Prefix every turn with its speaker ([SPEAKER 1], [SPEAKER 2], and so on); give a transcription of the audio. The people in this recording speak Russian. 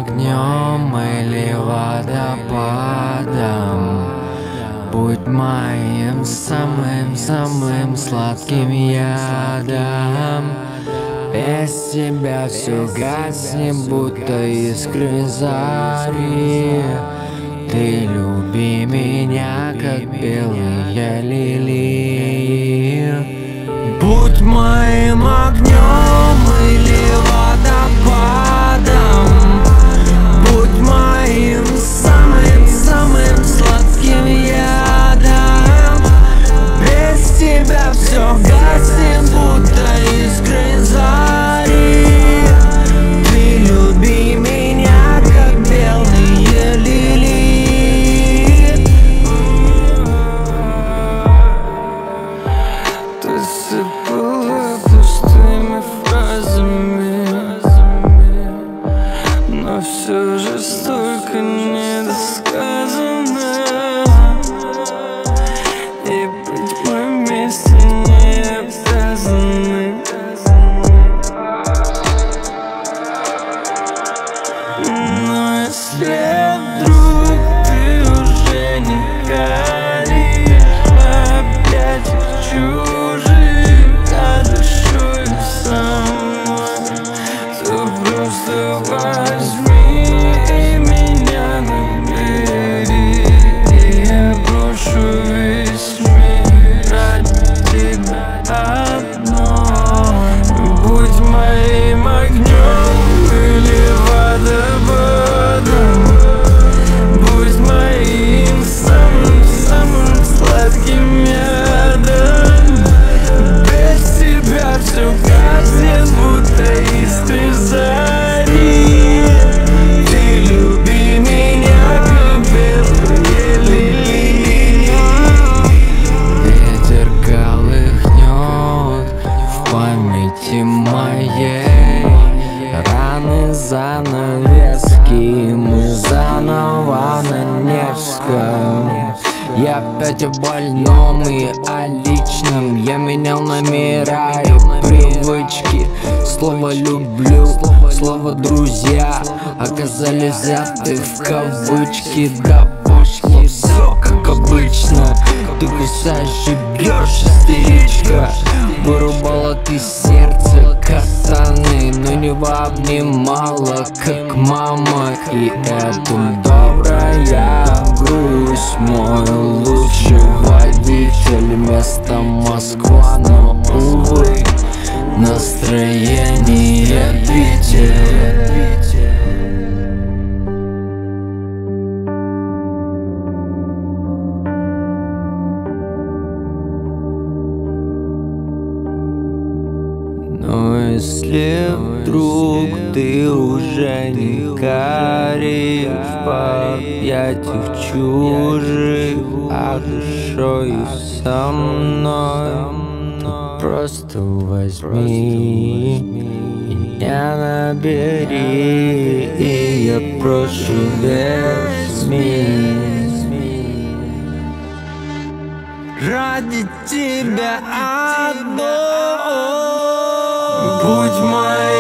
[SPEAKER 1] огнем или водопадом, будь моим самым сладким ядом. Без тебя все гаснет, будто искры зари. Ты люби меня, как белые лилии. Будь моим огнем или водопадом, будь моим самым сладким ядом. Без тебя все гаснет, будто искры зари. Ты люби меня, как белые лилии.
[SPEAKER 2] Ты сыпала пустыми фразами, но все же столько недосказано. И быть мы вместе не обязаны. Но если вдруг ты уже не горишь в объятиях чужих, а душой со мной, то просто возьми и меня набери, и я брошу весь мир ради тебя одной. Будь моим огнем или водопадом, будь моим самым сладким ядом. Без тебя все гаснет, будто искры зари. Ты люби меня, как белые лилии.
[SPEAKER 1] Ветер колыхнет в памяти моей раны, занавески, мы заново на Невском. Я опять о больном и о личном. Я менял номера и привычки. Слово «люблю», слово «друзья» оказались взяты в кавычки. Да пошло все как обычно. Ты кусаешь и бьешь, истеричка. Вырубала ты сердце катаны, но не обнимала, как мама. И это добрая грусть. Мой лучший водитель вместо Москва, но, увы, настроение Питер. Но если вдруг ты уже не горишь в объятиях чужих, а душою со мной, то просто возьми меня набери, и я прошу весь мир ради тебя одной.
[SPEAKER 2] Будь моим